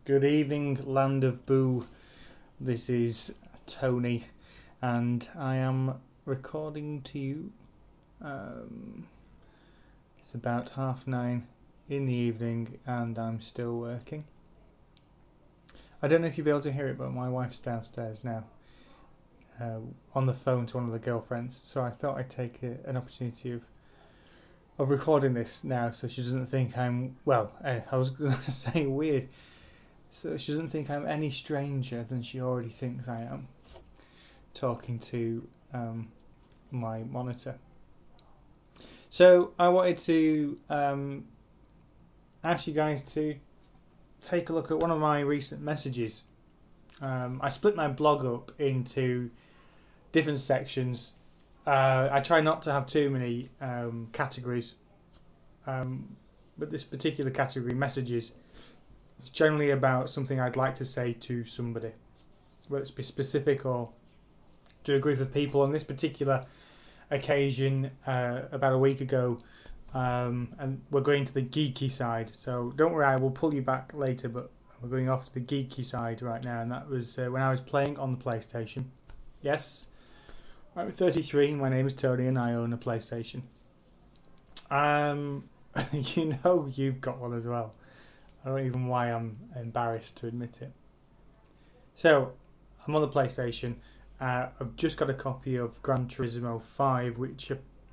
Good evening, land of Boo. This is Tony, and I am recording to you. It's about 9:30 in the evening, and I'm still working. I don't know if you'll be able to hear it, but my wife's downstairs now, on the phone to one of the girlfriends. So I thought I'd take an opportunity of recording this now, so she doesn't think I'm I was going to say weird. So she doesn't think I'm any stranger than she already thinks I am, talking to my monitor. So I wanted to ask you guys to take a look at one of my recent messages. I split my blog up into different sections. I try not to have too many categories, but this particular category, messages, it's generally about something I'd like to say to somebody, whether it's be specific or to a group of people. On this particular occasion, about a week ago, and we're going to the geeky side. So don't worry, I will pull you back later, but we're going off to the geeky side right now, and that was when I was playing on the PlayStation. Yes, I'm 33. My name is Tony, and I own a PlayStation. You know you've got one as well. I don't even know why I'm embarrassed to admit it. So, I'm on the PlayStation. I've just got a copy of Gran Turismo 5, which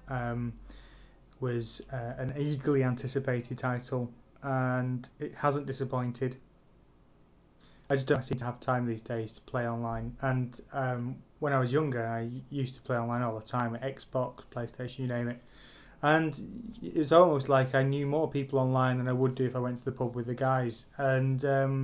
was an eagerly anticipated title, and it hasn't disappointed. I just don't seem to have time these days to play online. And when I was younger, I used to play online all the time at Xbox, PlayStation, you name it. And it was almost like I knew more people online than I would do if I went to the pub with the guys. And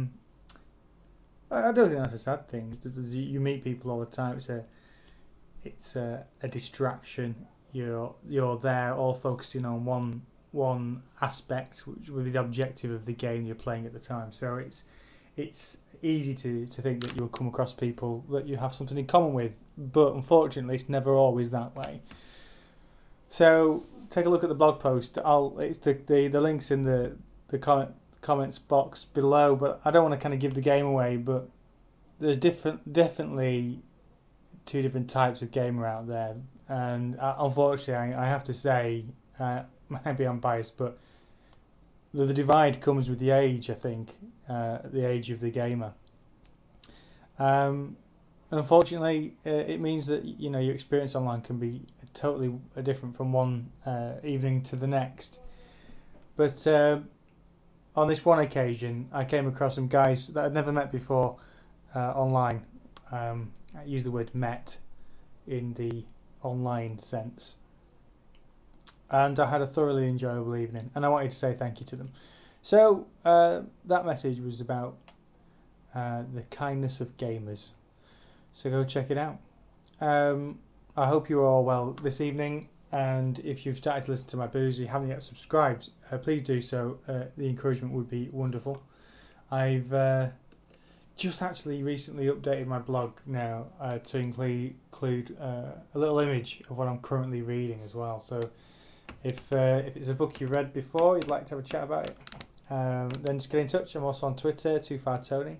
I don't think that's a sad thing. You meet people all the time. It's a distraction. You're there all focusing on one aspect, which would be the objective of the game you're playing at the time. So it's easy to think that you'll come across people that you have something in common with, but unfortunately, it's never always that way. So take a look at the blog post. It's the links in the comments box below, but I don't want to kind of give the game away. But there's definitely two different types of gamer out there, and unfortunately, I have to say, maybe I'm biased, but the divide comes with the age. I think the age of the gamer. And unfortunately, it means that your experience online can be totally different from one evening to the next. But on this one occasion, I came across some guys that I'd never met before online. I use the word met in the online sense. And I had a thoroughly enjoyable evening, and I wanted to say thank you to them. So that message was about the kindness of gamers. So go check it out. I hope you're all well this evening, and if you've started to listen to my booze and you haven't yet subscribed, please do so. The encouragement would be wonderful. I've just actually recently updated my blog now to include a little image of what I'm currently reading as well. So if it's a book you've read before, you'd like to have a chat about it, then just get in touch. I'm also on Twitter, TooFarTony.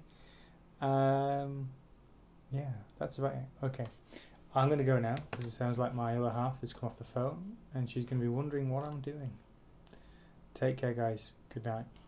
Yeah, that's about it. Okay, I'm going to go now because it sounds like my other half has come off the phone and she's going to be wondering what I'm doing. Take care, guys. Good night.